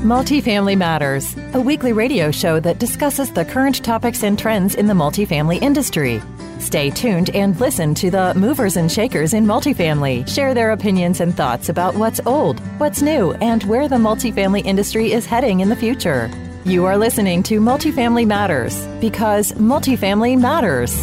Multifamily Matters, a weekly radio show that discusses the current topics and trends in the multifamily industry. Stay tuned and listen to the movers and shakers in multifamily share their opinions and thoughts about what's old, what's new, and where the multifamily industry is heading in the future. You are listening to Multifamily Matters because multifamily matters.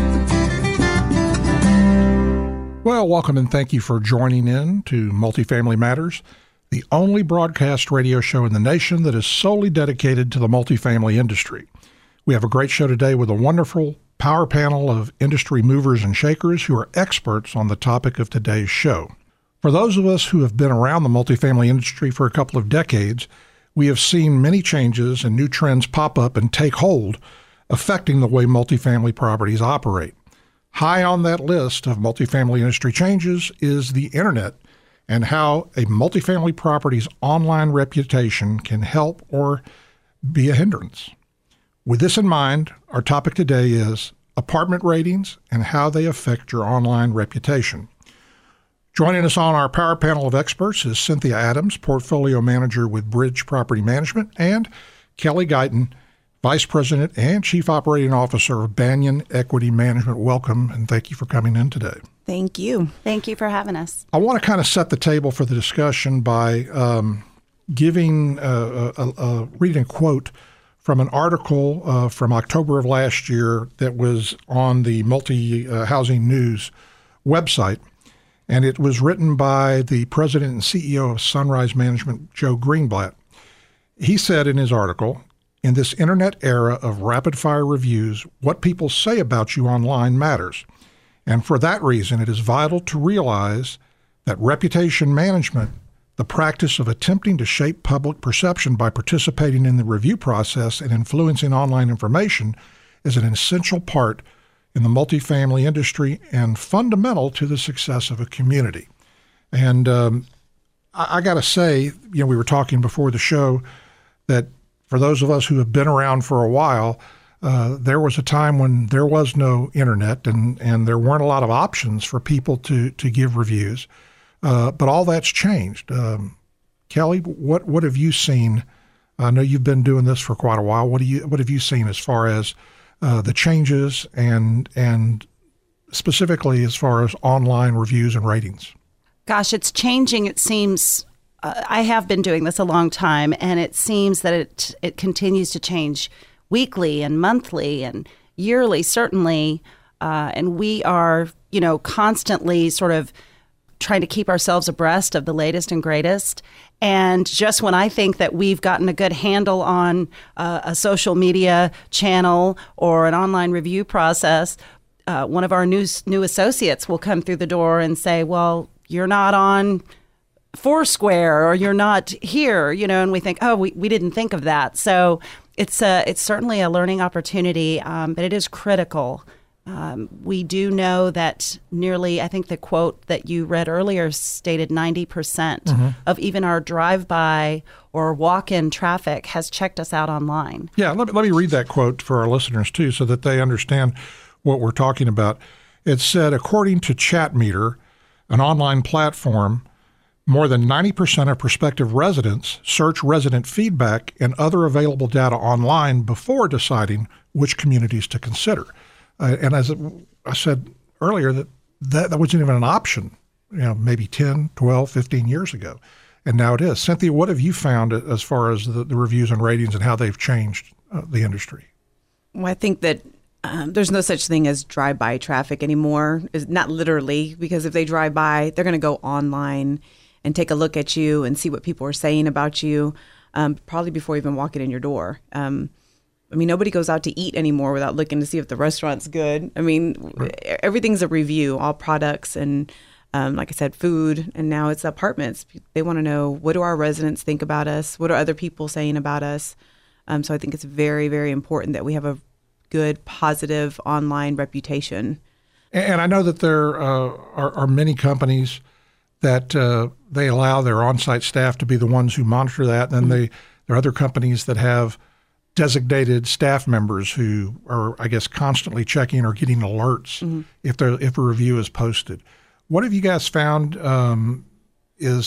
Well, welcome and thank you for joining in to Multifamily Matters, the only broadcast radio show in the nation that is solely dedicated to the multifamily industry. We have a great show today with a wonderful power panel of industry movers and shakers who are experts on the topic of today's show. For those of us who have been around the multifamily industry for a couple of decades, we have seen many changes and new trends pop up and take hold, affecting the way multifamily properties operate. High on that list of multifamily industry changes is the internet and how a multifamily property's online reputation can help or be a hindrance. With this in mind, our topic today is apartment ratings and how they affect your online reputation. Joining us on our power panel of experts is Cynthia Adams, Portfolio Manager with Bridge Property Management, and Kelly Guyton, Vice President and Chief Operating Officer of Banyan Equity Management. Welcome, and thank you for coming in today. Thank you. Thank you for having us. I want to kind of set the table for the discussion by reading a quote from an article from October of last year that was on the Multi-Housing News website. And it was written by the president and CEO of Sunrise Management, Joe Greenblatt. He said in his article, "In this internet era of rapid-fire reviews, what people say about you online matters. And for that reason, it is vital to realize that reputation management, the practice of attempting to shape public perception by participating in the review process and influencing online information, is an essential part in the multifamily industry and fundamental to the success of a community." And I got to say, we were talking before the show that for those of us who have been around for a while, there was a time when there was no internet and there weren't a lot of options for people to give reviews. But all that's changed. Kelly, what have you seen? I know you've been doing this for quite a while. What have you seen as far as the changes and specifically as far as online reviews and ratings? Gosh, it's changing. It seems I have been doing this a long time, and it seems that it continues to change weekly and monthly and yearly, certainly. And we are, constantly sort of trying to keep ourselves abreast of the latest and greatest. And just when I think that we've gotten a good handle on a social media channel or an online review process, one of our new associates will come through the door and say, "Well, you're not on Foursquare or you're not here," and we think, "Oh, we didn't think of that." So it's certainly a learning opportunity, but it is critical. We do know that I think the quote that you read earlier stated 90% of even our drive-by or walk-in traffic has checked us out online. Yeah, let me read that quote for our listeners too so that they understand what we're talking about. It said, according to ChatMeter, an online platform, more than 90% of prospective residents search resident feedback and other available data online before deciding which communities to consider. And as I said earlier, that wasn't even an option, maybe 10, 12, 15 years ago. And now it is. Cynthia, what have you found as far as the reviews and ratings and how they've changed the industry? Well, I think that there's no such thing as drive-by traffic anymore. It's not literally, because if they drive by, they're going to go online and take a look at you and see what people are saying about you, probably before even walking in your door. Nobody goes out to eat anymore without looking to see if the restaurant's good. Right. Everything's a review, all products and, like I said, food, and now it's apartments. They want to know, what do our residents think about us? What are other people saying about us? So I think it's very, very important that we have a good, positive online reputation. And I know that there are many companies that they allow their on-site staff to be the ones who monitor that. And then there are other companies that have designated staff members who are, I guess, constantly checking or getting alerts if a review is posted. What have you guys found is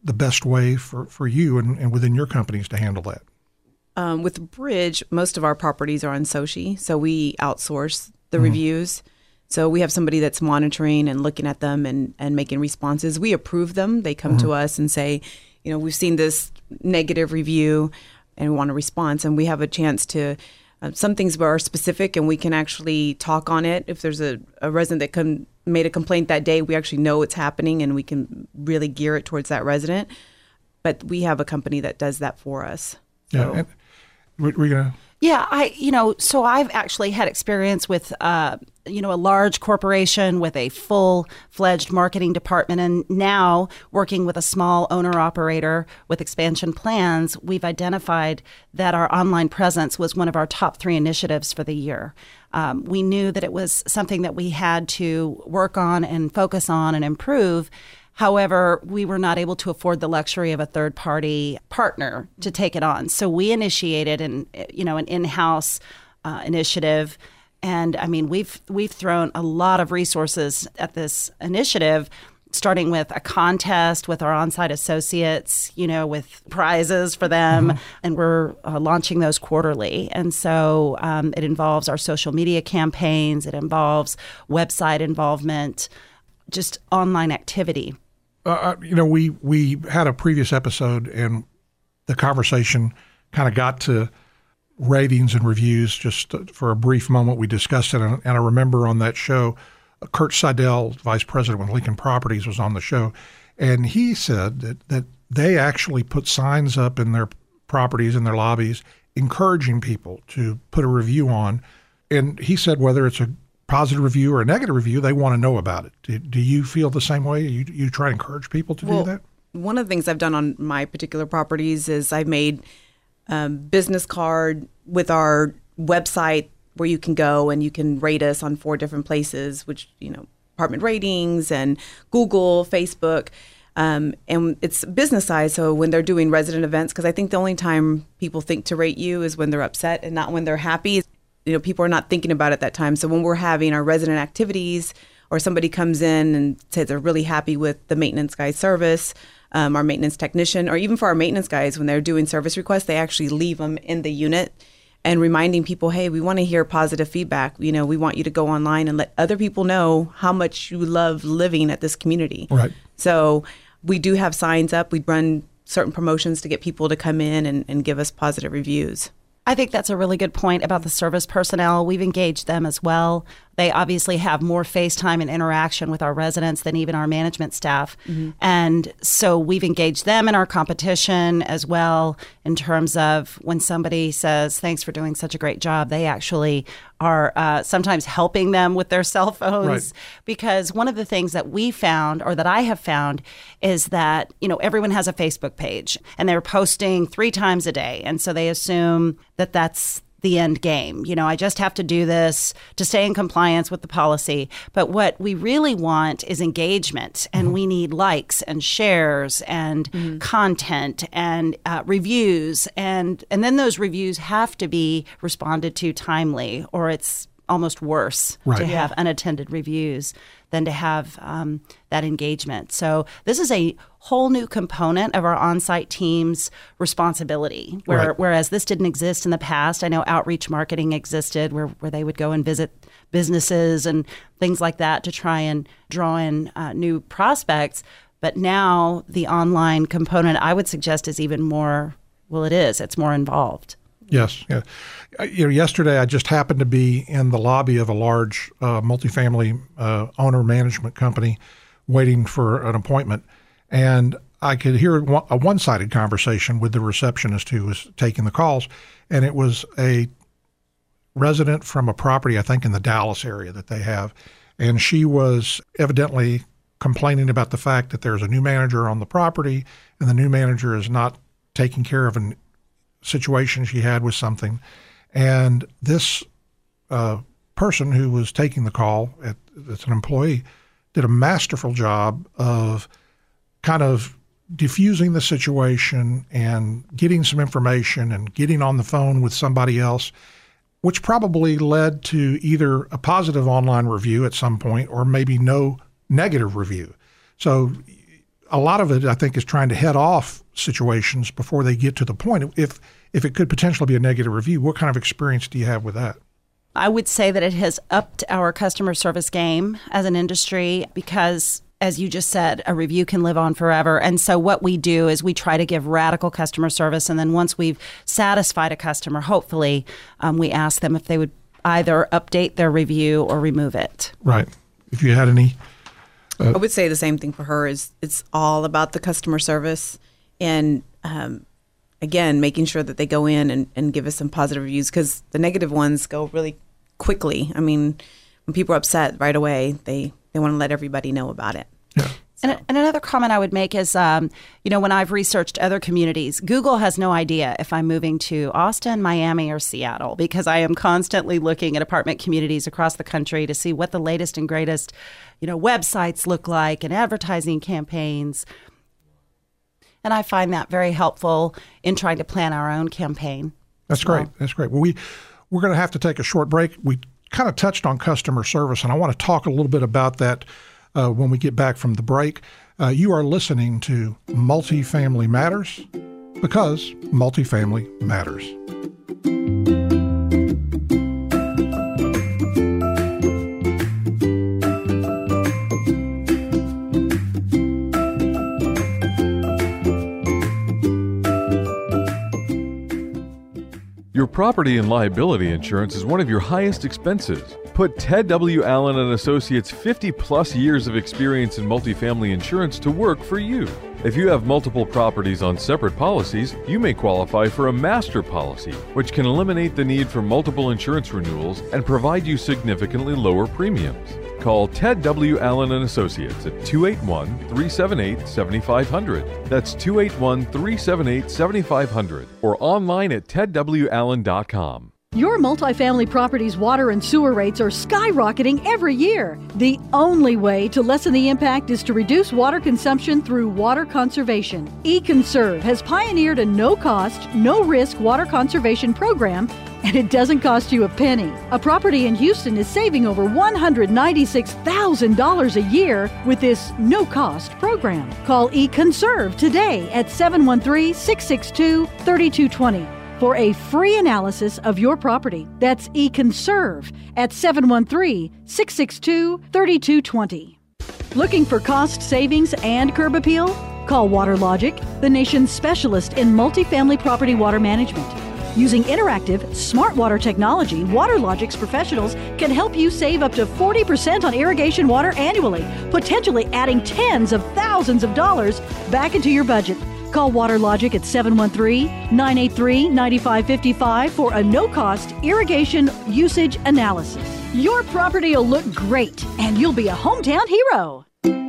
the best way for you and within your companies to handle that? With Bridge, most of our properties are on Soci, so we outsource the reviews. So we have somebody that's monitoring and looking at them and making responses. We approve them. They come to us and say, we've seen this negative review and we want a response. And we have a chance to, some things are specific and we can actually talk on it. If there's a resident that made a complaint that day, we actually know it's happening and we can really gear it towards that resident. But we have a company that does that for us. So. Yeah. And we're going to... Yeah, so I've actually had experience with, a large corporation with a full-fledged marketing department. And now working with a small owner-operator with expansion plans, we've identified that our online presence was one of our top 3 initiatives for the year. We knew that it was something that we had to work on and focus on and improve. However, we were not able to afford the luxury of a third-party partner to take it on. So we initiated an in-house initiative. And I mean, we've thrown a lot of resources at this initiative, starting with a contest with our on-site associates, with prizes for them. And we're launching those quarterly. And so it involves our social media campaigns. It involves website involvement, just online activity. We had a previous episode and the conversation kind of got to ratings and reviews. Just for a brief moment, we discussed it. And I remember on that show, Kurt Seidel, vice president with Lincoln Properties, was on the show. And he said that they actually put signs up in their properties, in their lobbies, encouraging people to put a review on. And he said whether it's a positive review or a negative review, they want to know about it. Do you feel the same way? You try to encourage people to do that? One of the things I've done on my particular properties is I've made business card with our website where you can go and you can rate us on 4 different places, which, apartment ratings and Google, Facebook. And it's business size. So when they're doing resident events, because I think the only time people think to rate you is when they're upset and not when they're happy. People are not thinking about it at that time. So when we're having our resident activities or somebody comes in and says they're really happy with the maintenance guy's service, our maintenance technician, or even for our maintenance guys, when they're doing service requests, they actually leave them in the unit and reminding people, hey, we want to hear positive feedback. We want you to go online and let other people know how much you love living at this community. Right. So we do have signs up. We run certain promotions to get people to come in and give us positive reviews. I think that's a really good point about the service personnel. We've engaged them as well. They obviously have more face time and interaction with our residents than even our management staff. And so we've engaged them in our competition as well in terms of when somebody says, thanks for doing such a great job, they actually are sometimes helping them with their cell phones. Right. Because one of the things that we found, or that I have found, is that, everyone has a Facebook page and they're posting 3 times a day. And so they assume that that's the end game. I just have to do this to stay in compliance with the policy. But what we really want is engagement, and we need likes and shares and content and reviews. And then those reviews have to be responded to timely, or it's almost worse to have unattended reviews than to have that engagement. So this is a whole new component of our on-site team's responsibility, whereas this didn't exist in the past. I know outreach marketing existed where they would go and visit businesses and things like that to try and draw in new prospects. But now the online component, I would suggest, is even more, it's more involved. Yes. Yeah. Yesterday I just happened to be in the lobby of a large multifamily owner management company waiting for an appointment. And I could hear a one-sided conversation with the receptionist who was taking the calls. And it was a resident from a property, I think, in the Dallas area that they have. And she was evidently complaining about the fact that there's a new manager on the property and the new manager is not taking care of an situation she had with something. And this person who was taking the call, it's an employee, did a masterful job of kind of diffusing the situation and getting some information and getting on the phone with somebody else, which probably led to either a positive online review at some point or maybe no negative review. So a lot of it, I think, is trying to head off situations before they get to the point. If it could potentially be a negative review, what kind of experience do you have with that? I would say that it has upped our customer service game as an industry because, as you just said, a review can live on forever. And so what we do is we try to give radical customer service. And then once we've satisfied a customer, hopefully, we ask them if they would either update their review or remove it. Right. If you had any... I would say the same thing for her. Is it's all about the customer service and, again, making sure that they go in and give us some positive reviews, because the negative ones go really quickly. I mean, when people are upset right away, they want to let everybody know about it. Yeah. So. And another comment I would make is, when I've researched other communities, Google has no idea if I'm moving to Austin, Miami, or Seattle, because I am constantly looking at apartment communities across the country to see what the latest and greatest, websites look like and advertising campaigns. And I find that very helpful in trying to plan our own campaign. That's great. That's great. Well, we're going to have to take a short break. We kind of touched on customer service, and I want to talk a little bit about that when we get back from the break. You are listening to Multifamily Matters, because multifamily matters. Your property and liability insurance is one of your highest expenses. Put Ted W. Allen & Associates' 50-plus years of experience in multifamily insurance to work for you. If you have multiple properties on separate policies, you may qualify for a master policy, which can eliminate the need for multiple insurance renewals and provide you significantly lower premiums. Call Ted W. Allen & Associates at 281-378-7500. That's 281-378-7500 or online at tedwallen.com. Your multifamily property's water and sewer rates are skyrocketing every year. The only way to lessen the impact is to reduce water consumption through water conservation. eConserve has pioneered a no-cost, no-risk water conservation program, and it doesn't cost you a penny. A property in Houston is saving over $196,000 a year with this no-cost program. Call eConserve today at 713-662-3220. for a free analysis of your property. That's eConserve at 713-662-3220. Looking for cost savings and curb appeal? Call WaterLogic, the nation's specialist in multifamily property water management. Using interactive, smart water technology, WaterLogic's professionals can help you save up to 40% on irrigation water annually, potentially adding tens of thousands of dollars back into your budget. Call WaterLogic at 713-983-9555 for a no-cost irrigation usage analysis. Your property will look great, and you'll be a hometown hero.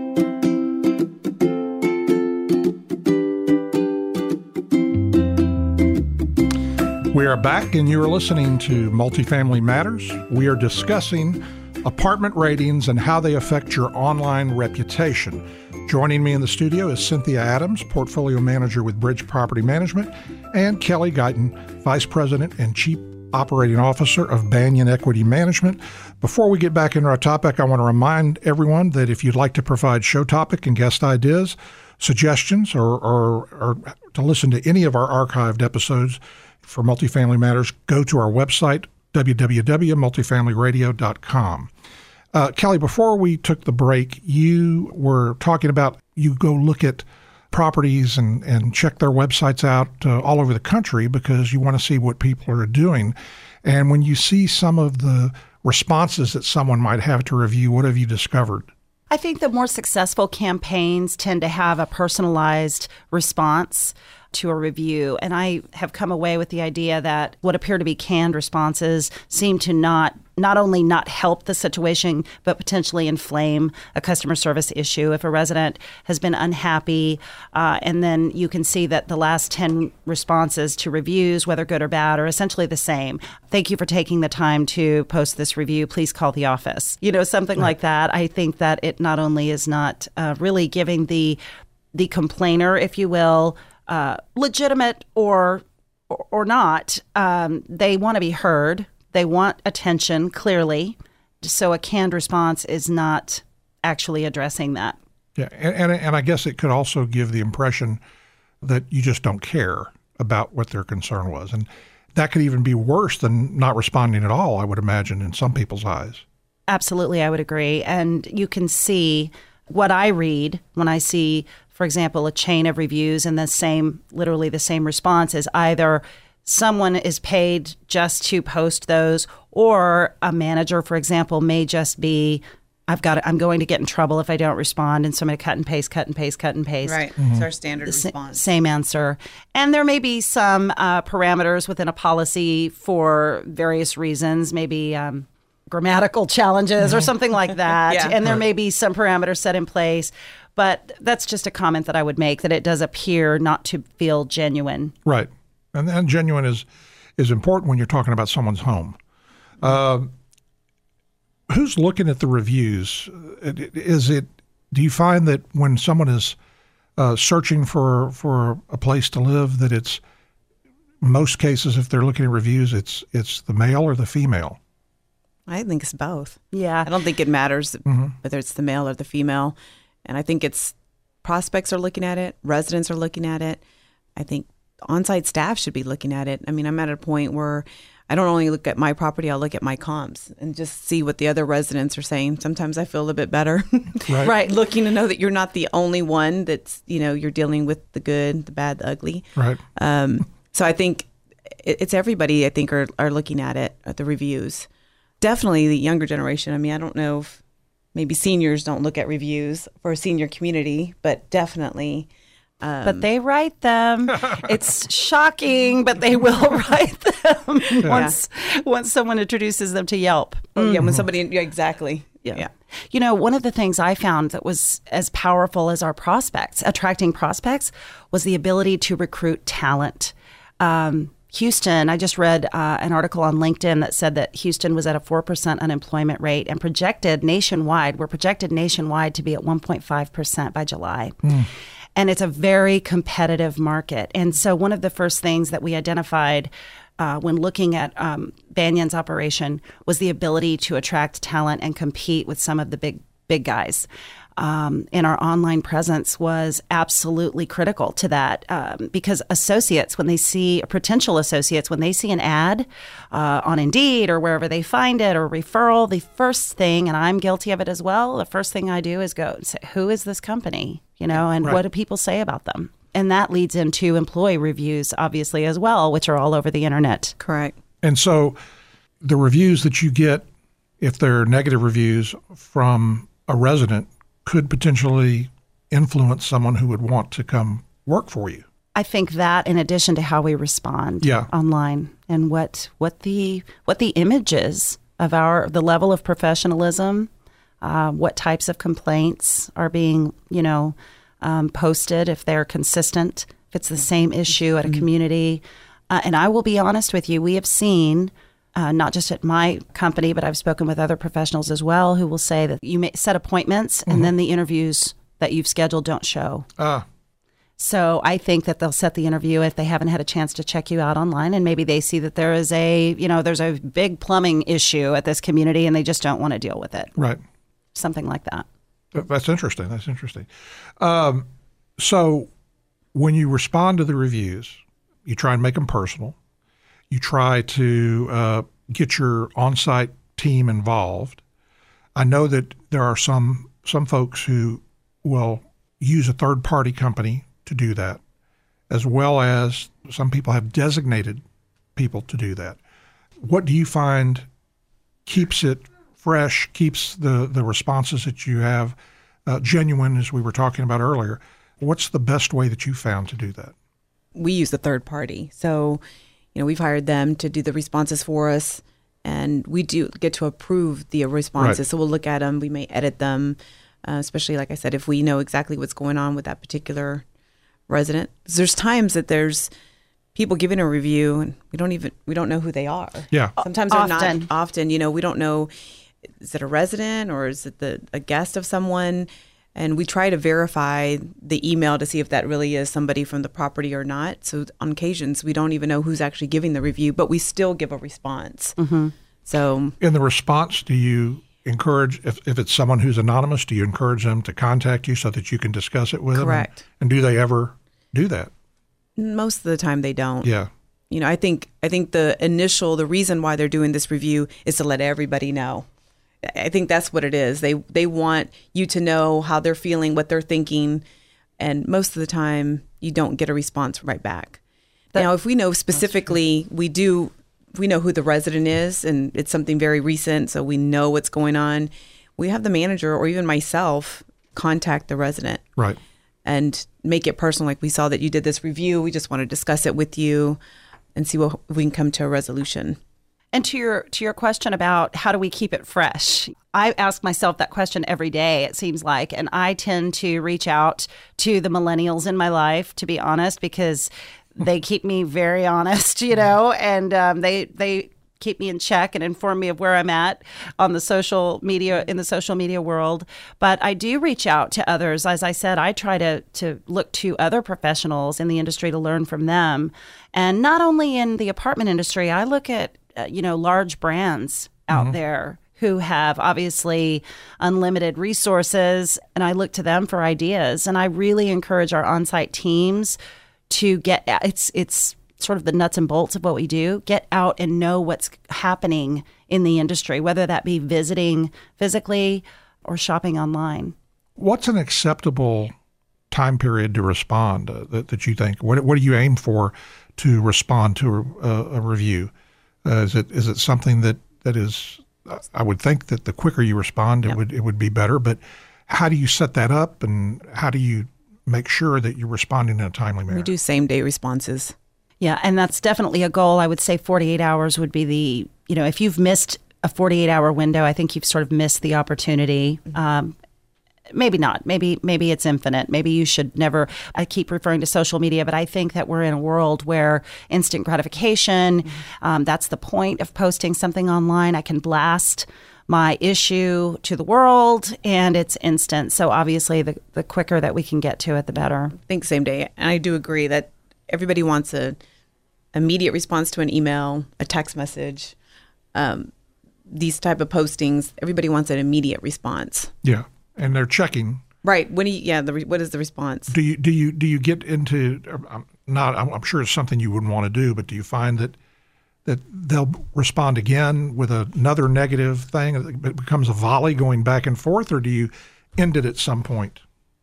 We are back, and you are listening to Multifamily Matters. We are discussing apartment ratings and how they affect your online reputation. Joining me in the studio is Cynthia Adams, Portfolio Manager with Bridge Property Management, and Kelly Guyton, Vice President and Chief Operating Officer of Banyan Equity Management. Before we get back into our topic, I want to remind everyone that if you'd like to provide show topic and guest ideas, suggestions, or to listen to any of our archived episodes for Multifamily Matters, go to our website, www.multifamilyradio.com. Kelly, before we took the break, you were talking about you go look at properties and check their websites out all over the country because you want to see what people are doing. And when you see some of the responses that someone might have to review, what have you discovered? I think the more successful campaigns tend to have a personalized response to a review. And I have come away with the idea that what appear to be canned responses seem to not only not help the situation, but potentially inflame a customer service issue. If a resident has been unhappy, and then you can see that the last 10 responses to reviews, whether good or bad, are essentially the same. Thank you for taking the time to post this review. Please call the office. Something like that. I think that it not only is not really giving the complainer, if you will, legitimate or not, they want to be heard. They want attention, clearly. So a canned response is not actually addressing that. Yeah, and I guess it could also give the impression that you just don't care about what their concern was. And that could even be worse than not responding at all, I would imagine, in some people's eyes. Absolutely, I would agree. And you can see what I read when I see, for example, a chain of reviews and literally the same response is either someone is paid just to post those, or a manager, for example, may just be, I'm going to get in trouble if I don't respond, and so I'm going to cut and paste. Right. It's our standard response. Same answer. And there may be some parameters within a policy for various reasons, maybe grammatical challenges or something like that. Yeah. And there may be some parameters set in place. But that's just a comment that I would make, that it does appear not to feel genuine. Right. And genuine is important when you're talking about someone's home. Who's looking at the reviews? Do you find that when someone is searching for a place to live, that it's, most cases, if they're looking at reviews, it's the male or the female? I think it's both. Yeah. I don't think it matters whether it's the male or the female. And I think it's prospects are looking at it, residents are looking at it. I think on-site staff should be looking at it. I mean, I'm at a point where I don't only look at my property, I'll look at my comps and just see what the other residents are saying. Sometimes I feel a little bit better. Right. Looking to know that you're not the only one that's, you're dealing with the good, the bad, the ugly. Right. So I think it's everybody, I think, are looking at it, at the reviews. Definitely the younger generation. I mean, I don't know if maybe seniors don't look at reviews for a senior community, but definitely. But they write them. It's shocking, but they will write them once someone introduces them to Yelp. Oh, yeah, when somebody, exactly. Yeah. One of the things I found that was as powerful as our prospects, attracting prospects, was the ability to recruit talent. Houston, I just read an article on LinkedIn that said that Houston was at a 4% unemployment rate and projected nationwide to be at 1.5% by July. And it's a very competitive market. And so one of the first things that we identified when looking at Banyan's operation was the ability to attract talent and compete with some of the big guys. And our online presence was absolutely critical to that because potential associates, when they see an ad on Indeed or wherever they find it, or referral, the first thing, and I'm guilty of it as well, the first thing I do is go and say, who is this company? And right. What do people say about them? And that leads into employee reviews, obviously, as well, which are all over the internet. Correct. And so the reviews that you get, if they're negative reviews from a resident, could potentially influence someone who would want to come work for you. I think that, in addition to how we respond online and what the image is of the level of professionalism, what types of complaints are being posted, if they're consistent, if it's the same issue at a community. And I will be honest with you, we have seen, not just at my company, but I've spoken with other professionals as well, who will say that you may set appointments and then the interviews that you've scheduled don't show. So I think that they'll set the interview if they haven't had a chance to check you out online, and maybe they see that there is there's a big plumbing issue at this community and they just don't want to deal with it. Right. Something like that. That's interesting. So when you respond to the reviews, you try and make them personal. You try to get your on-site team involved. I know that there are some folks who will use a third-party company to do that, as well as some people have designated people to do that. What do you find keeps it fresh, keeps the responses that you have genuine, as we were talking about earlier? What's the best way that you found to do that? We use a third party. So, we've hired them to do the responses for us, and we do get to approve the responses. Right. So we'll look at them, we may edit them, especially, like I said, if we know exactly what's going on with that particular resident. There's times that there's people giving a review and we don't know who they are. Yeah. Sometimes they're not often, we don't know, is it a resident or is it a guest of someone? And we try to verify the email to see if that really is somebody from the property or not. So on occasions, we don't even know who's actually giving the review, but we still give a response. Mm-hmm. So in the response, do you encourage, if it's someone who's anonymous, do you encourage them to contact you so that you can discuss it with Correct. them? And do they ever do that? Most of the time they don't. Yeah. You know, I think the reason why they're doing this review is to let everybody know. I think that's what it is. They want you to know how they're feeling, what they're thinking, and most of the time you don't get a response right back. Now, if we know specifically, we know who the resident is, and it's something very recent, so we know what's going on. We have the manager or even myself contact the resident. Right. And make it personal. Like, we saw that you did this review. We just want to discuss it with you and see if we can come to a resolution. And to your question about how do we keep it fresh, I ask myself that question every day, it seems like, and I tend to reach out to the millennials in my life, to be honest, because they keep me very honest, and they keep me in check and inform me of where I'm at on the social media, in the social media world. But I do reach out to others. As I said, I try to look to other professionals in the industry to learn from them. And not only in the apartment industry, I look at, large brands out there who have obviously unlimited resources, and I look to them for ideas. And I really encourage our on-site teams to it's sort of the nuts and bolts of what we do, get out and know what's happening in the industry, whether that be visiting physically or shopping online. What's an acceptable time period to respond that you think? What do you aim for to respond to a review? Is it something that is, I would think that the quicker you respond, it would be better, but how do you set that up, and how do you make sure that you're responding in a timely manner? We do same-day responses. Yeah, and that's definitely a goal. I would say 48 hours would be if you've missed a 48-hour window, I think you've sort of missed the opportunity. Maybe not. Maybe it's infinite. Maybe you should never. I keep referring to social media, but I think that we're in a world where instant gratification, that's the point of posting something online. I can blast my issue to the world, and it's instant. So obviously, the quicker that we can get to it, the better. I think same day. And I do agree that everybody wants an immediate response to an email, a text message, these type of postings. Everybody wants an immediate response. Yeah, and they're checking. Right. What is the response? Do you get into? I'm sure it's something you wouldn't want to do, but do you find that they'll respond again with another negative thing? It becomes a volley going back and forth, or do you end it at some point?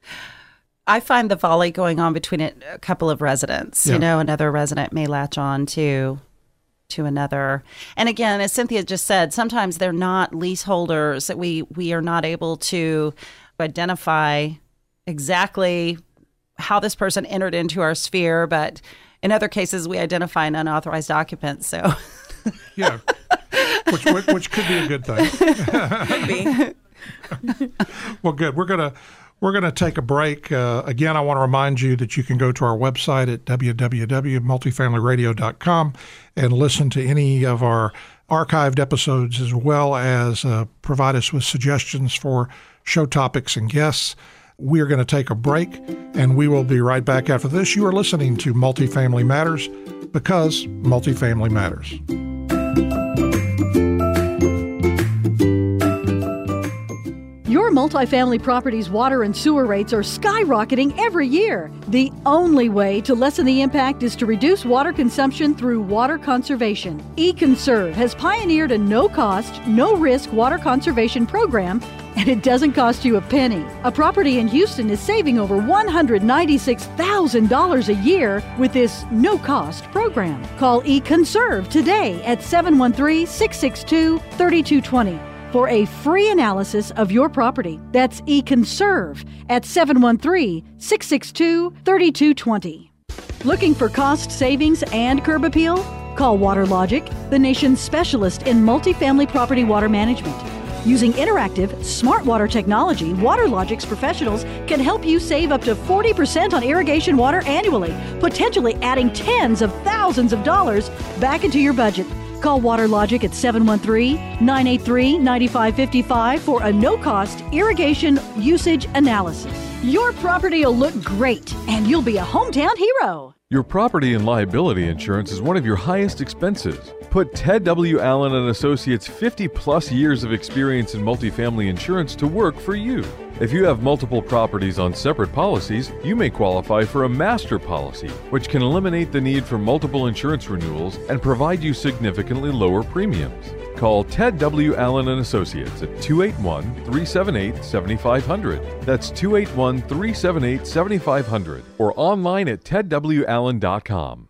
I find the volley going on between a couple of residents. Yeah. Another resident may latch on to another. And again, as Cynthia just said, sometimes they're not leaseholders. That we are not able to identify exactly how this person entered into our sphere, but in other cases, we identify an unauthorized occupant. So, yeah, which could be a good thing. Could be. Well, good. We're gonna take a break. Again, I want to remind you that you can go to our website at www.multifamilyradio.com and listen to any of our archived episodes, as well as provide us with suggestions for show topics and guests. We are going to take a break, and we will be right back after this. You are listening to Multifamily Matters, because multifamily matters. Your multifamily property's water and sewer rates are skyrocketing every year. The only way to lessen the impact is to reduce water consumption through water conservation. eConserve has pioneered a no-cost, no-risk water conservation program, and it doesn't cost you a penny. A property in Houston is saving over $196,000 a year with this no-cost program. Call eConserve today at 713-662-3220. for a free analysis of your property. That's eConserve at 713-662-3220. Looking for cost savings and curb appeal? Call WaterLogic, the nation's specialist in multifamily property water management. Using interactive, smart water technology, WaterLogic's professionals can help you save up to 40% on irrigation water annually, potentially adding tens of thousands of dollars back into your budget. Call WaterLogic at 713-983-9555 for a no-cost irrigation usage analysis. Your property will look great, and you'll be a hometown hero. Your property and liability insurance is one of your highest expenses. Put Ted W. Allen and Associates' 50-plus years of experience in multifamily insurance to work for you. If you have multiple properties on separate policies, you may qualify for a master policy, which can eliminate the need for multiple insurance renewals and provide you significantly lower premiums. Call Ted W. Allen and Associates at 281-378-7500. That's 281-378-7500 or online at tedwallen.com.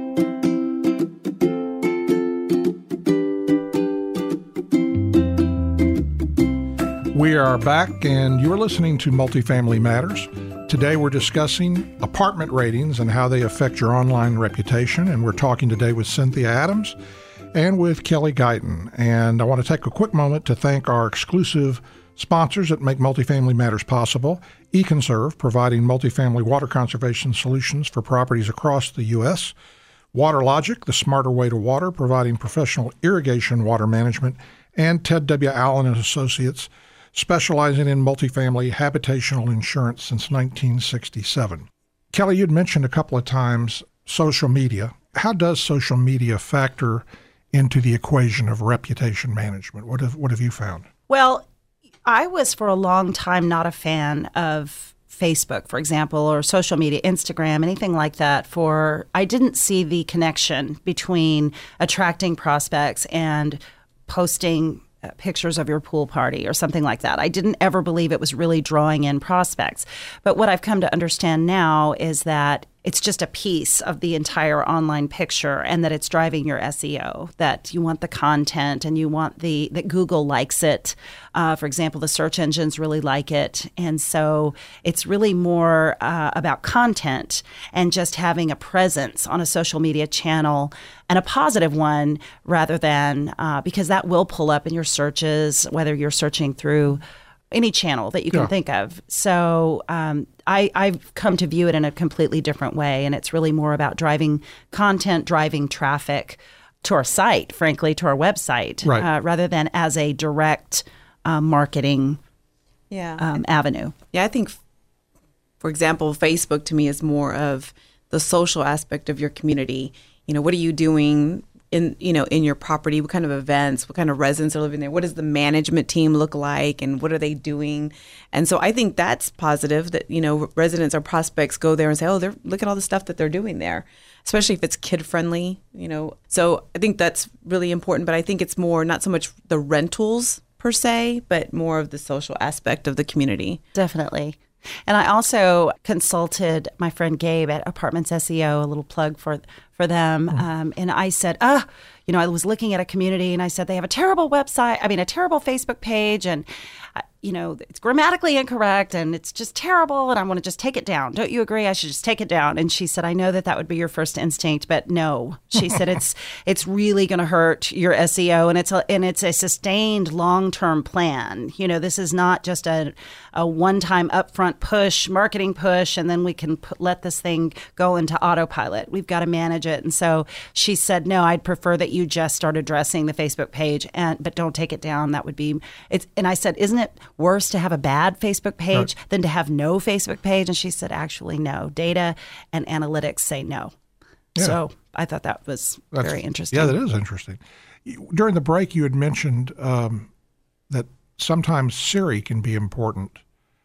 We are back, and you're listening to Multifamily Matters. Today we're discussing apartment ratings and how they affect your online reputation, and we're talking today with Cynthia Adams and with Kelly Guyton. And I want to take a quick moment to thank our exclusive sponsors that make Multifamily Matters possible. eConserve, providing multifamily water conservation solutions for properties across the U.S. WaterLogic, the smarter way to water, providing professional irrigation water management. And Ted W. Allen and Associates, specializing in multifamily habitational insurance since 1967. Kelly, you'd mentioned a couple of times social media. How does social media factor into the equation of reputation management? What have you found? Well, I was for a long time not a fan of Facebook, for example, or social media, Instagram, anything like that. I didn't see the connection between attracting prospects and posting pictures of your pool party or something like that. I didn't ever believe it was really drawing in prospects. But what I've come to understand now is that it's just a piece of the entire online picture, and that it's driving your SEO, that you want the content and you want that Google likes it. For example, the search engines really like it. And so it's really more about content and just having a presence on a social media channel, and a positive one, rather than because that will pull up in your searches, whether you're searching through any channel that you can think of. So I've come to view it in a completely different way, and it's really more about driving content, driving traffic to our site, frankly, to our website, rather than as a direct marketing avenue. Yeah, I think, for example, Facebook to me is more of the social aspect of your community. You know, what are you doing in your property? What kind of events, what kind of residents are living there? What does the management team look like, and what are they doing? And so I think that's positive that, residents or prospects go there and say, oh, look at all the stuff that they're doing there, especially if it's kid friendly, So I think that's really important, but I think it's more not so much the rentals per se, but more of the social aspect of the community. Definitely. And I also consulted my friend Gabe at Apartments SEO, a little plug for them. And I said, I was looking at a community, and I said, they have a terrible Facebook page, and it's grammatically incorrect, and it's just terrible, and I want to just take it down. Don't you agree? I should just take it down. And she said, I know that would be your first instinct, but no. She said, it's really going to hurt your SEO, and it's a sustained long-term plan. This is not just a one-time upfront marketing push, and then we can let this thing go into autopilot. We've got to manage it. And so she said, no, I'd prefer that you just start addressing the Facebook page, but don't take it down. That would be it. And I said, isn't it worse to have a bad Facebook page than to have no Facebook page? And she said, actually, no. Data and analytics say no. Yeah. So I thought that's very interesting. Yeah, that is interesting. During the break, you had mentioned that sometimes Siri can be important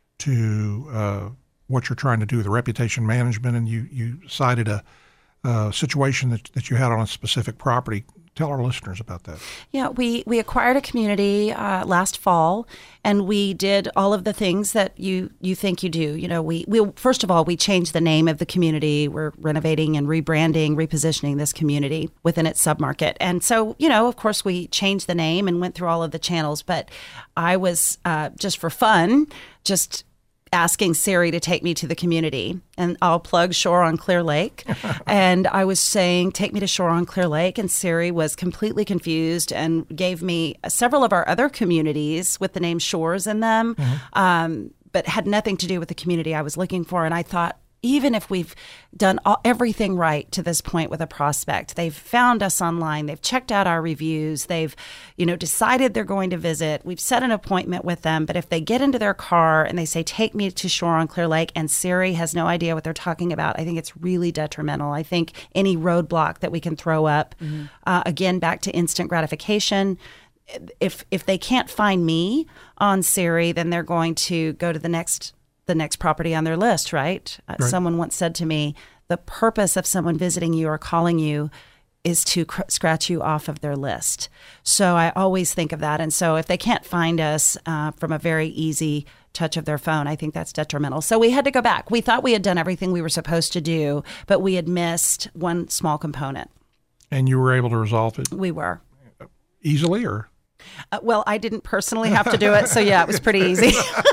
to what you're trying to do, the reputation management, and you cited a situation that you had on a specific property. Tell our listeners about that. Yeah, we acquired a community last fall, and we did all of the things that you think you do. We first of all, we changed the name of the community. We're renovating and rebranding, repositioning this community within its submarket. And so, of course, we changed the name and went through all of the channels. But I was, just for fun, asking Siri to take me to the community, and I'll plug Shore on Clear Lake. And I was saying, take me to Shore on Clear Lake, and Siri was completely confused and gave me several of our other communities with the name Shores in them, but had nothing to do with the community I was looking for. And I thought, even if we've done everything right to this point with a prospect, they've found us online, they've checked out our reviews, they've, decided they're going to visit, we've set an appointment with them, but if they get into their car and they say, take me to Shore on Clear Lake, and Siri has no idea what they're talking about, I think it's really detrimental. I think any roadblock that we can throw up, again, back to instant gratification, if they can't find me on Siri, then they're going to go to the next property on their list, right? Someone once said to me, the purpose of someone visiting you or calling you is to scratch you off of their list. So I always think of that. And so if they can't find us from a very easy touch of their phone, I think that's detrimental. So we had to go back. We thought we had done everything we were supposed to do, but we had missed one small component. And you were able to resolve it? We were. Easily, or? Well, I didn't personally have to do it, so yeah, it was pretty easy.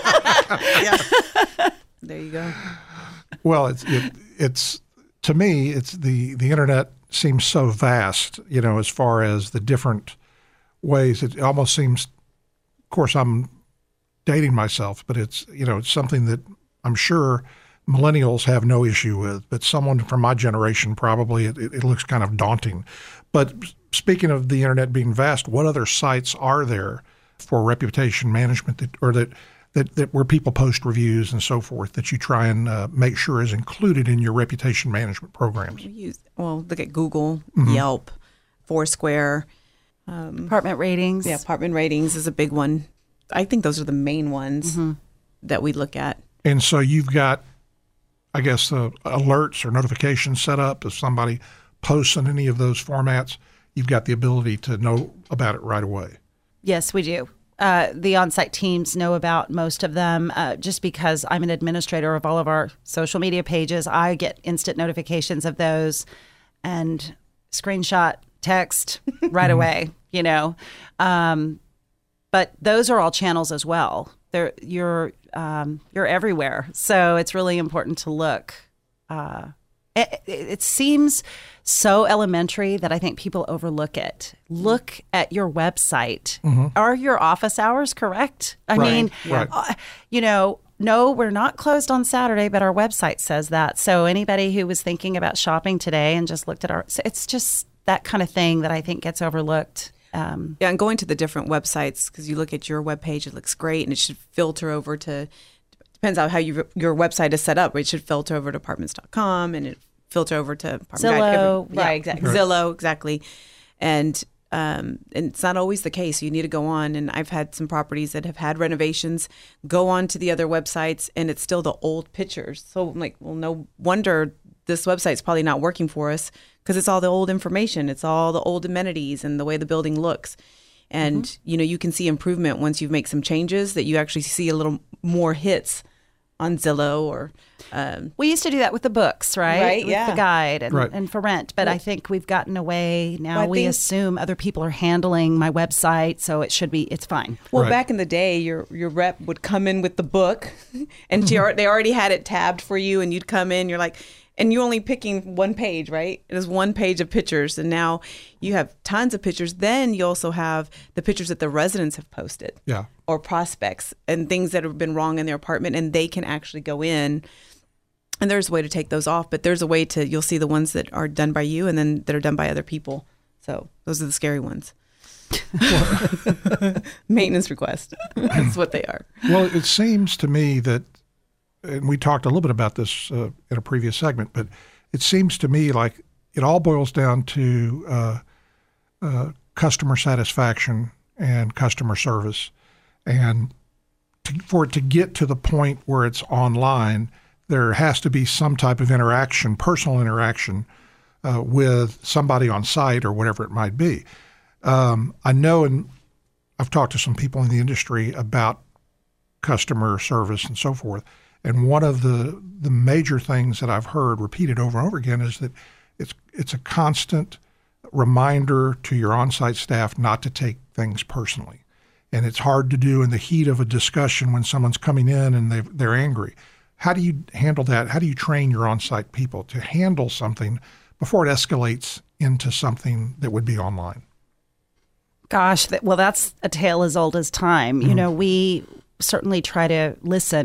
There you go. Well, it's to me, it's the internet seems so vast, as far as the different ways. It almost seems, of course, I'm dating myself, but it's something that I'm sure millennials have no issue with, but someone from my generation probably it looks kind of daunting. But speaking of the internet being vast, what other sites are there for reputation management that where people post reviews and so forth that you try and make sure is included in your reputation management programs? Look at Google, Yelp, Foursquare. Apartment ratings. Yeah, apartment ratings is a big one. I think those are the main ones that we look at. And so you've got, I guess, alerts or notifications set up. If somebody posts in any of those formats, you've got the ability to know about it right away. Yes, we do. The on-site teams know about most of them. Just because I'm an administrator of all of our social media pages, I get instant notifications of those and screenshot, text right away, But those are all channels as well. You're everywhere. So it's really important to look. It seems so elementary that I think people overlook it. Look at your website. Are your office hours correct? I mean, no, we're not closed on Saturday, but our website says that. So anybody who was thinking about shopping today and just looked at it's just that kind of thing that I think gets overlooked. And going to the different websites, because you look at your webpage, it looks great, and it should filter over to, depends on how your website is set up, it should filter over to apartments.com, and it filter over to Apartment Zillow. Guide. Exactly. Right. Zillow, exactly. And it's not always the case. You need to go on, and I've had some properties that have had renovations, go on to the other websites, and it's still the old pictures. So I'm like, well, no wonder this website's probably not working for us, because it's all the old information. It's all the old amenities and the way the building looks. And, you can see improvement once you make some changes, that you actually see a little more hits on Zillow or... we used to do that with the books, right? With the guide and for rent. But I think we've gotten away now. We assume other people are handling my website, so it's fine. Well, back in the day, your rep would come in with the book, and they already had it tabbed for you, and you'd come in, you're like... And you're only picking one page, right? It is one page of pictures. And now you have tons of pictures. Then you also have the pictures that the residents have posted. Yeah. Or prospects and things that have been wrong in their apartment. And they can actually go in. And there's a way to take those off. But there's a way you'll see the ones that are done by you and then that are done by other people. So those are the scary ones. Maintenance request. That's what they are. Well, it seems to me that, and we talked a little bit about this in a previous segment, but it seems to me like it all boils down to customer satisfaction and customer service. And for it to get to the point where it's online, there has to be some type of interaction, personal interaction with somebody on site or whatever it might be. I know, and I've talked to some people in the industry about customer service and so forth. And one of the major things that I've heard repeated over and over again is that it's a constant reminder to your on-site staff not to take things personally. And it's hard to do in the heat of a discussion when someone's coming in and they're angry. How do you handle that? How do you train your on-site people to handle something before it escalates into something that would be online? Gosh, that's a tale as old as time. We certainly try to listen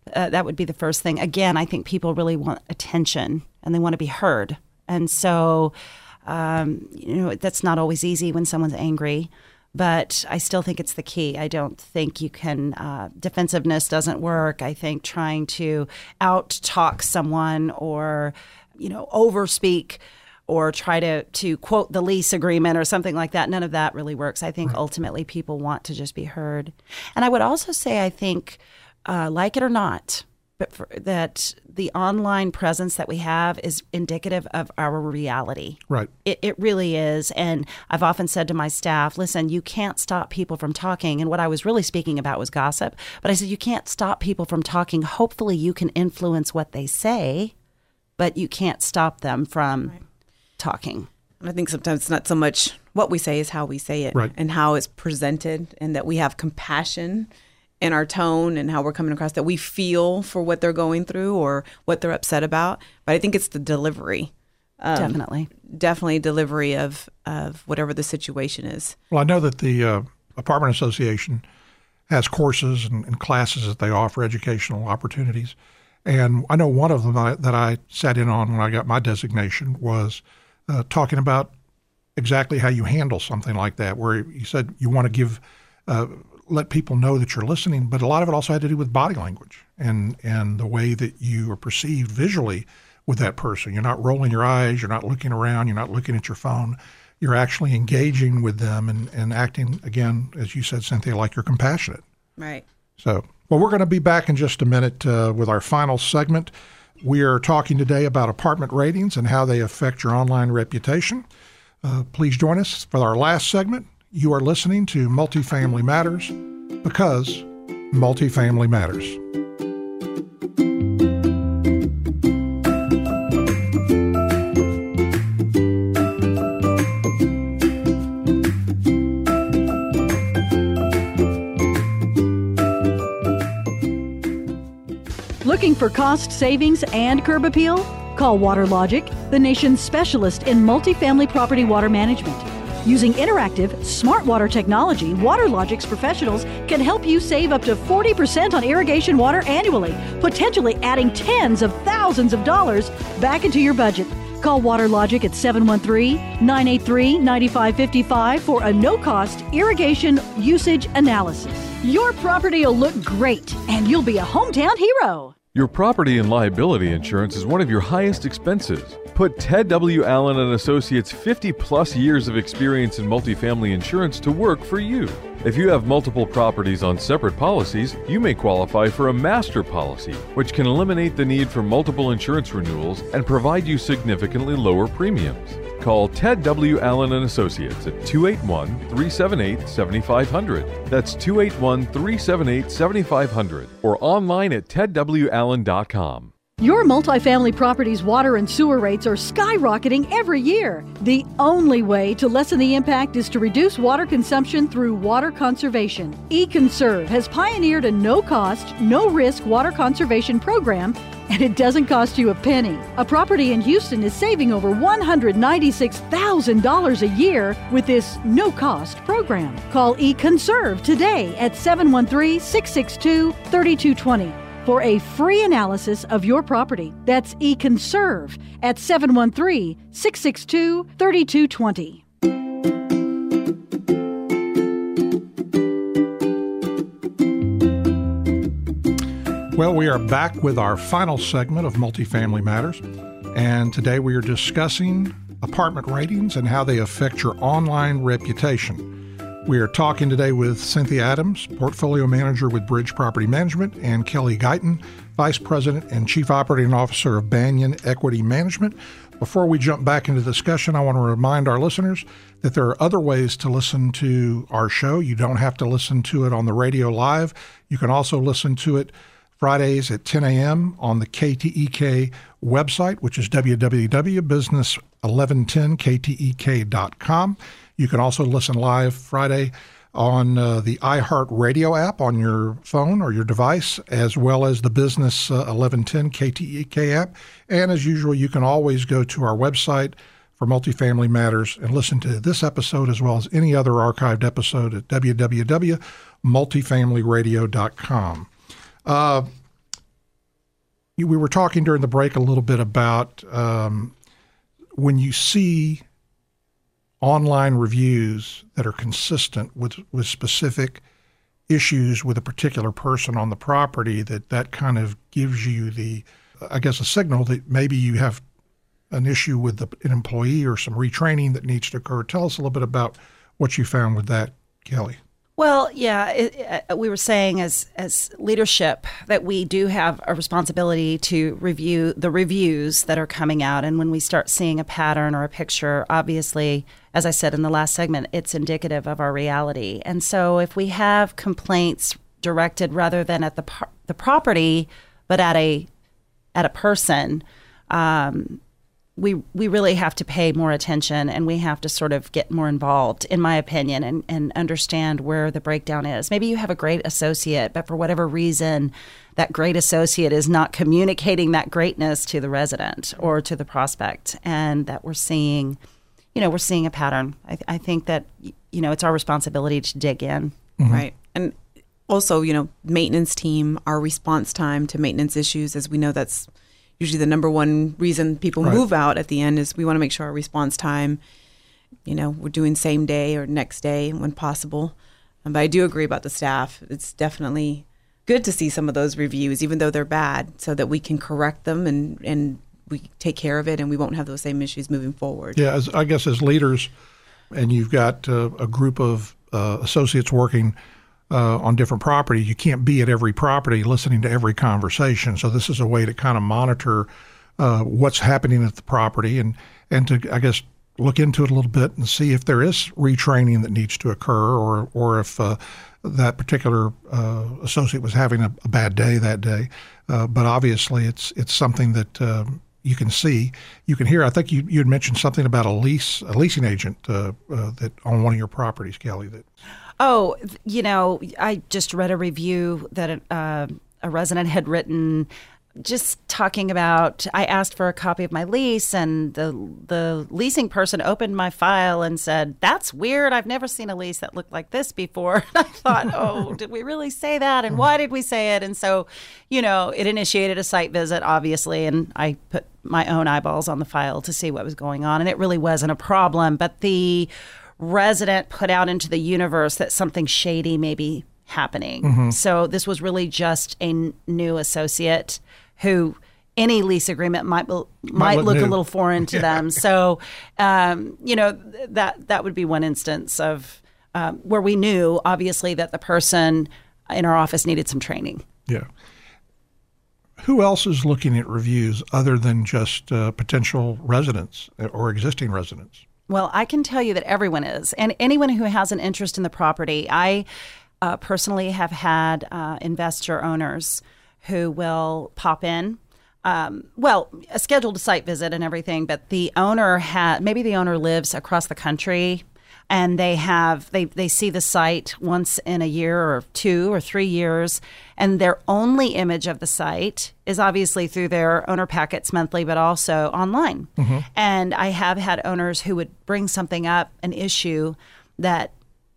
That would be the first thing. Again, I think people really want attention and they want to be heard. And so, that's not always easy when someone's angry, but I still think it's the key. I don't think you can, defensiveness doesn't work. I think trying to out-talk someone or, overspeak or try to quote the lease agreement or something like that, none of that really works. I think ultimately people want to just be heard. And I would also say, I think, like it or not, but that the online presence that we have is indicative of our reality. Right. It really is. And I've often said to my staff, listen, you can't stop people from talking. And what I was really speaking about was gossip. But I said, you can't stop people from talking. Hopefully you can influence what they say, but you can't stop them from talking. I think sometimes it's not so much what we say is how we say it, and how it's presented, and that we have compassion in our tone and how we're coming across, that we feel for what they're going through or what they're upset about. But I think it's the delivery. Definitely delivery of whatever the situation is. Well, I know that the Apartment Association has courses and classes that they offer, educational opportunities. And I know one of them that I sat in on when I got my designation was talking about exactly how you handle something like that, where you said you want to give, let people know that you're listening, but a lot of it also had to do with body language and the way that you are perceived visually with that person. You're not rolling your eyes, you're not looking around, you're not looking at your phone. You're actually engaging with them and acting, again, as you said, Cynthia, like you're compassionate. Right. So, well, we're going to be back in just a minute with our final segment. We are talking today about apartment ratings and how they affect your online reputation. Please join us for our last segment. You are listening to Multifamily Matters because multifamily matters. Looking for cost savings and curb appeal? Call WaterLogic, the nation's specialist in multifamily property water management. Using interactive, smart water technology, WaterLogic's professionals can help you save up to 40% on irrigation water annually, potentially adding tens of thousands of dollars back into your budget. Call WaterLogic at 713-983-9555 for a no-cost irrigation usage analysis. Your property will look great, and you'll be a hometown hero. Your property and liability insurance is one of your highest expenses. Put Ted W. Allen and Associates' 50-plus years of experience in multifamily insurance to work for you. If you have multiple properties on separate policies, you may qualify for a master policy, which can eliminate the need for multiple insurance renewals and provide you significantly lower premiums. Call Ted W. Allen and Associates at 281-378-7500. That's 281-378-7500 or online at tedwallen.com. Your multifamily property's water and sewer rates are skyrocketing every year. The only way to lessen the impact is to reduce water consumption through water conservation. eConserve has pioneered a no-cost, no-risk water conservation program, and it doesn't cost you a penny. A property in Houston is saving over $196,000 a year with this no-cost program. Call eConserve today at 713-662-3220. for a free analysis of your property. That's eConserve at 713-662-3220. Well, we are back with our final segment of Multifamily Matters, and today we are discussing apartment ratings and how they affect your online reputation. We are talking today with Cynthia Adams, Portfolio Manager with Bridge Property Management, and Kelly Guyton, Vice President and Chief Operating Officer of Banyan Equity Management. Before we jump back into discussion, I want to remind our listeners that there are other ways to listen to our show. You don't have to listen to it on the radio live. You can also listen to it Fridays at 10 a.m. on the KTEK website, which is www.business1110ktek.com. You can also listen live Friday on the iHeartRadio app on your phone or your device, as well as the Business 1110 KTEK app. And as usual, you can always go to our website for Multifamily Matters and listen to this episode as well as any other archived episode at www.multifamilyradio.com. we were talking during the break a little bit about when you see online reviews that are consistent with specific issues with a particular person on the property, that kind of gives you a signal that maybe you have an issue with an employee or some retraining that needs to occur. Tell us a little bit about what you found with that, Kelly. Well, yeah, we were saying as leadership that we do have a responsibility to review the reviews that are coming out. And when we start seeing a pattern or a picture, obviously, as I said in the last segment, it's indicative of our reality. And so if we have complaints directed rather than at the property, but at a person, we really have to pay more attention, and we have to sort of get more involved, in my opinion, and understand where the breakdown is. Maybe you have a great associate, but for whatever reason, that great associate is not communicating that greatness to the resident or to the prospect, and that we're seeing a pattern. I think that, it's our responsibility to dig in. Mm-hmm. Right. And also, maintenance team, our response time to maintenance issues, as we know that's usually the number one reason people move out at the end, is we want to make sure our response time, we're doing same day or next day when possible. But I do agree about the staff. It's definitely good to see some of those reviews, even though they're bad, so that we can correct them and we take care of it and we won't have those same issues moving forward. Yeah, I guess as leaders, and you've got a group of associates working on different properties, you can't be at every property listening to every conversation. So this is a way to kind of monitor what's happening at the property and to, I guess, look into it a little bit and see if there is retraining that needs to occur or if that particular associate was having a bad day that day. But obviously it's something that you can see, you can hear. I think you had mentioned something about a leasing agent that on one of your properties, Kelly. That. Oh, I just read a review that a resident had written, just talking about, I asked for a copy of my lease, and the leasing person opened my file and said, "That's weird. I've never seen a lease that looked like this before." And I thought, oh, did we really say that? And why did we say it? And so, it initiated a site visit, obviously, and I put my own eyeballs on the file to see what was going on. And it really wasn't a problem. But the resident put out into the universe that something shady may be happening. Mm-hmm. So this was really just a new associate who any lease agreement might look a little foreign to them. So, that would be one instance of where we knew, obviously, that the person in our office needed some training. Yeah. Who else is looking at reviews other than just potential residents or existing residents? Well, I can tell you that everyone is, and anyone who has an interest in the property. I personally have had investor owners who will pop in, a scheduled site visit and everything, but the owner maybe the owner lives across the country, and they see the site once in a year or 2 or 3 years, and their only image of the site is obviously through their owner packets monthly, but also online. Mm-hmm. And I have had owners who would bring something up, an issue that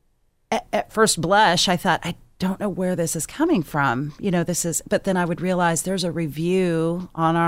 at first blush, I thought, I don't know where this is coming from. But then I would realize there's a review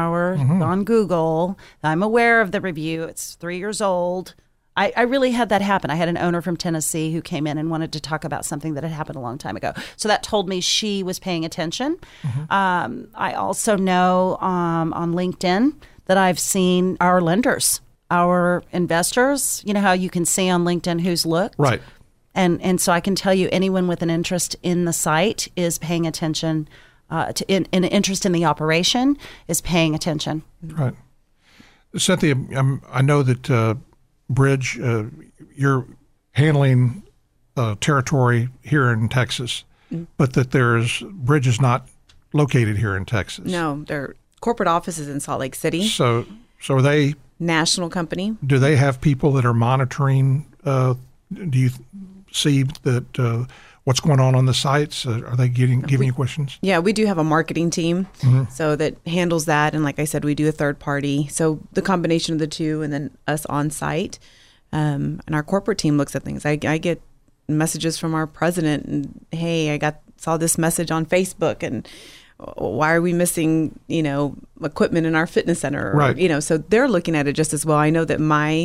on Google. I'm aware of the review. It's 3 years old. I really had that happen. I had an owner from Tennessee who came in and wanted to talk about something that had happened a long time ago. So that told me she was paying attention. Mm-hmm. I also know on LinkedIn that I've seen our lenders, our investors. You know how you can see on LinkedIn who's looked? Right. And so I can tell you anyone with an interest in the site is paying attention, an interest in the operation is paying attention. Right. Cynthia, I know that Bridge, you're handling territory here in Texas, but that Bridge is not located here in Texas. No, their corporate office is in Salt Lake City. So are they national company? Do they have people that are monitoring? Do you see that what's going on the sites? Are they giving you questions? Yeah, we do have a marketing team, so that handles that. And like I said, we do a third party. So the combination of the two, and then us on site, and our corporate team looks at things. I get messages from our president, and hey, saw this message on Facebook, and why are we missing, equipment in our fitness center? Right. So they're looking at it just as well. I know that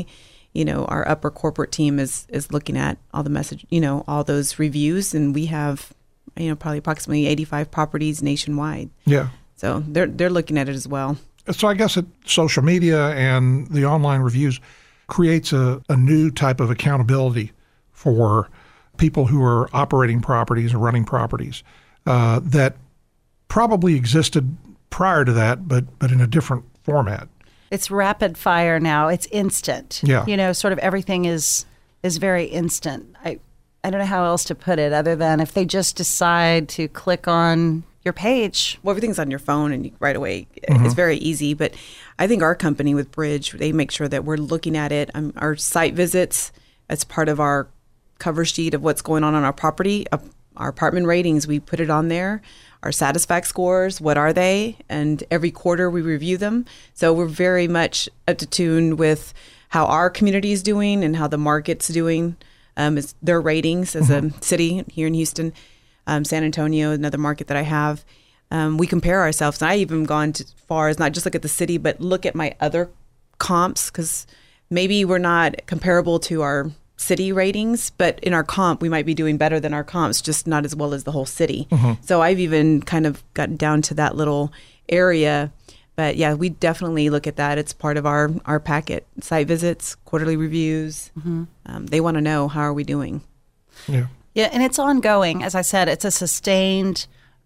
our upper corporate team is looking at all the message, all those reviews, and we have, probably approximately 85 properties nationwide. Yeah. So they're looking at it as well. So I guess social media and the online reviews creates a new type of accountability for people who are operating properties or running properties that probably existed prior to that, but in a different format. It's rapid fire now. It's instant. Yeah. Sort of everything is very instant. I don't know how else to put it other than if they just decide to click on your page. Well, everything's on your phone and right away it's very easy. But I think our company with Bridge, they make sure that we're looking at it. Our site visits, as part of our cover sheet of what's going on our property, our apartment ratings, we put it on there. Our Satisfact scores, what are they? And every quarter we review them. So we're very much up to tune with how our community is doing and how the market's doing. Is their ratings as a city here in Houston. San Antonio, another market that I have. We compare ourselves. And I even gone as far as not just look at the city, but look at my other comps, because maybe we're not comparable to our city ratings, but in our comp, we might be doing better than our comps, just not as well as the whole city. So I've even kind of gotten down to that little area. But yeah, we definitely look at that. It's part of our packet, site visits, quarterly reviews. They want to know, how are we doing? Yeah. Yeah, and it's ongoing. As I said, it's a sustained,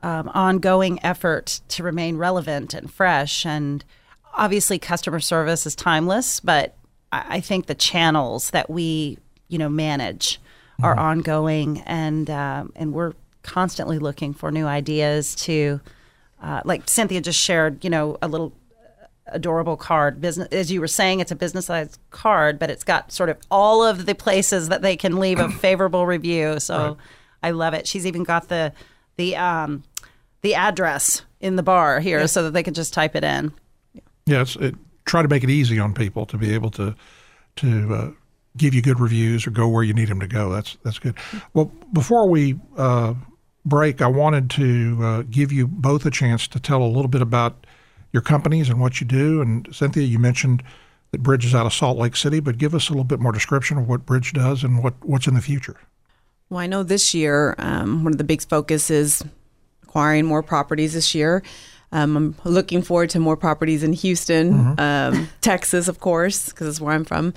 ongoing effort to remain relevant and fresh. And obviously, customer service is timeless, but I think the channels that we, manage are ongoing, and we're constantly looking for new ideas to, like Cynthia just shared, a little adorable card. Business, as you were saying, it's a business-sized card, but it's got sort of all of the places that they can leave a favorable review. So right. I love it. She's even got the address in the bar here, so that they can just type it in. Yeah, try to make it easy on people to be able to give you good reviews or go where you need them to go. That's good. Well, before we break, I wanted to give you both a chance to tell a little bit about your companies and what you do. And Cynthia, you mentioned that Bridge is out of Salt Lake City, but give us a little bit more description of what Bridge does and what's in the future. Well, I know this year, one of the big focus is acquiring more properties this year. I'm looking forward to more properties in Houston, Texas, of course, because that's where I'm from.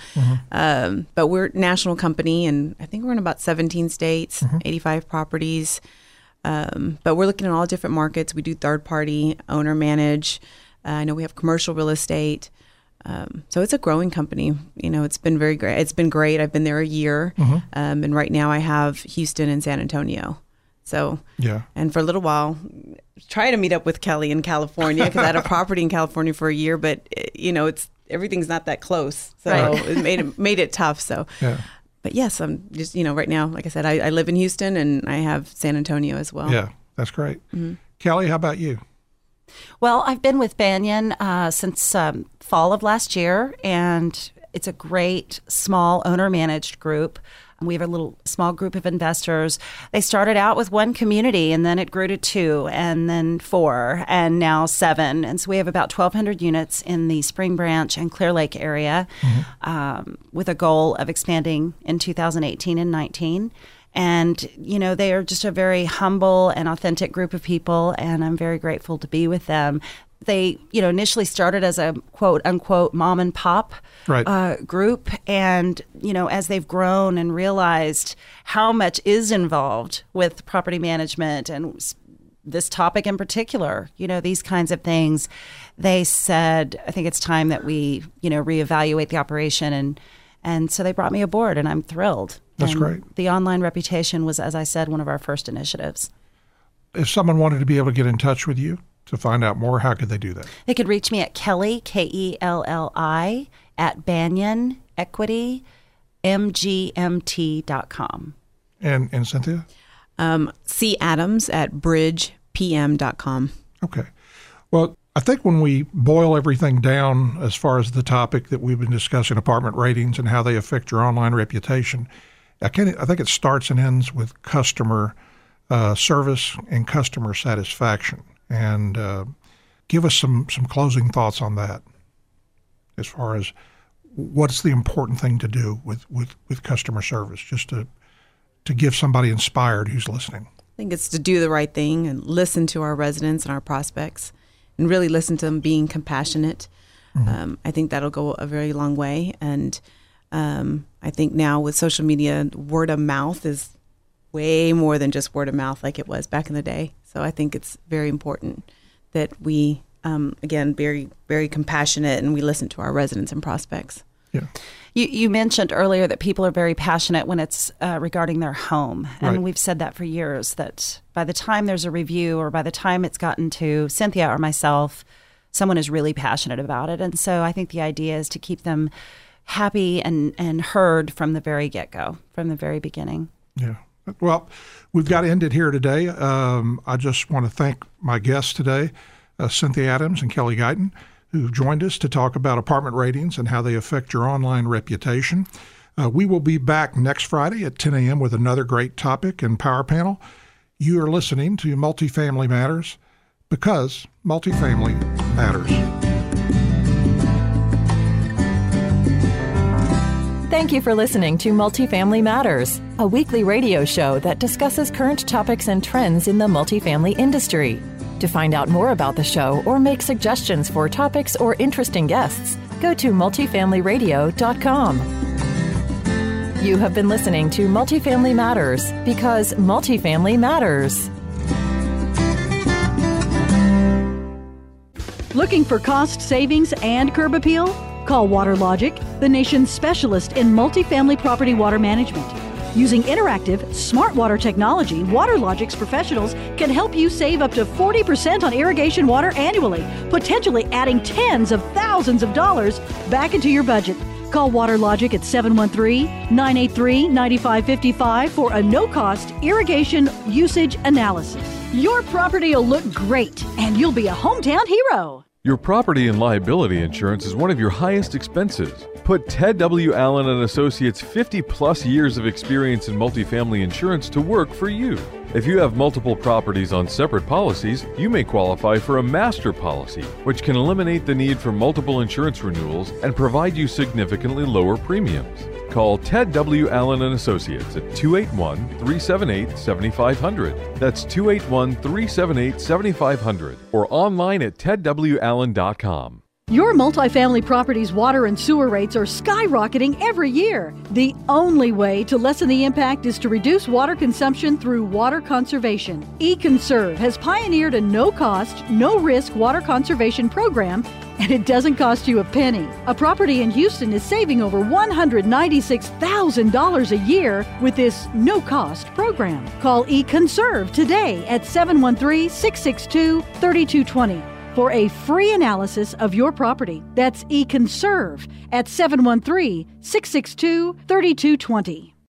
But we're a national company, and I think we're in about 17 states, 85 properties. But we're looking at all different markets. We do third-party, owner-manage. I know we have commercial real estate. So it's a growing company. It's been very great. It's been great. I've been there a year. And right now I have Houston and San Antonio. So, yeah. And for a little while, try to meet up with Kelly in California, because I had a property in California for a year, but everything's not that close. So it made it tough. So, yeah. But yes, I'm just, right now, like I said, I live in Houston and I have San Antonio as well. Yeah, that's great. Kelly, how about you? Well, I've been with Banyan since fall of last year, and it's a great small owner-managed group. We have a little small group of investors. They started out with one community, and then it grew to 2, and then 4, and now 7. And so we have about 1,200 units in the Spring Branch and Clear Lake area, with a goal of expanding in 2018 and 19. And, they are just a very humble and authentic group of people, and I'm very grateful to be with them. They, initially started as a quote unquote mom and pop group. And, as they've grown and realized how much is involved with property management and this topic in particular, these kinds of things, they said, I think it's time that we, reevaluate the operation. And so they brought me aboard, and I'm thrilled. That's and great. The online reputation was, as I said, one of our first initiatives. If someone wanted to be able to get in touch with you to find out more, how could they do that? They could reach me at Kelly, Kelli, at BanyanEquityMGMT.com. And Cynthia? C. Adams at BridgePM.com. Okay. Well, I think when we boil everything down as far as the topic that we've been discussing, apartment ratings and how they affect your online reputation, I think it starts and ends with customer service and customer satisfaction. And give us some closing thoughts on that as far as what's the important thing to do with customer service, just to give somebody inspired who's listening. I think it's to do the right thing and listen to our residents and our prospects and really listen to them being compassionate. Mm-hmm. I think that'll go a very long way. And I think now with social media, word of mouth is way more than just word of mouth like it was back in the day. So I think it's very important that we, again, very, very compassionate and we listen to our residents and prospects. Yeah. You mentioned earlier that people are very passionate when it's regarding their home. And we've said that for years, that by the time there's a review or by the time it's gotten to Cynthia or myself, someone is really passionate about it. And so I think the idea is to keep them happy and heard from the very get-go, from the very beginning. Yeah. Well, we've got to end it here today. I just want to thank my guests today, Cynthia Adams and Kelly Guyton, who joined us to talk about apartment ratings and how they affect your online reputation. We will be back next Friday at 10 a.m. with another great topic and Power Panel. You are listening to Multifamily Matters, because multifamily matters. Thank you for listening to Multifamily Matters, a weekly radio show that discusses current topics and trends in the multifamily industry. To find out more about the show or make suggestions for topics or interesting guests, go to multifamilyradio.com. You have been listening to Multifamily Matters, because multifamily matters. Looking for cost savings and curb appeal? Call WaterLogic, the nation's specialist in multifamily property water management. Using interactive, smart water technology, WaterLogic's professionals can help you save up to 40% on irrigation water annually, potentially adding tens of thousands of dollars back into your budget. Call WaterLogic at 713-983-9555 for a no-cost irrigation usage analysis. Your property will look great, and you'll be a hometown hero. Your property and liability insurance is one of your highest expenses. Put Ted W. Allen and Associates' 50-plus years of experience in multifamily insurance to work for you. If you have multiple properties on separate policies, you may qualify for a master policy, which can eliminate the need for multiple insurance renewals and provide you significantly lower premiums. Call Ted W. Allen and Associates at 281-378-7500. That's 281-378-7500 or online at tedwallen.com. Your multifamily property's water and sewer rates are skyrocketing every year. The only way to lessen the impact is to reduce water consumption through water conservation. eConserve has pioneered a no-cost, no-risk water conservation program, and it doesn't cost you a penny. A property in Houston is saving over $196,000 a year with this no-cost program. Call eConserve today at 713-662-3220. for a free analysis of your property. That's eConserve at 713-662-3220.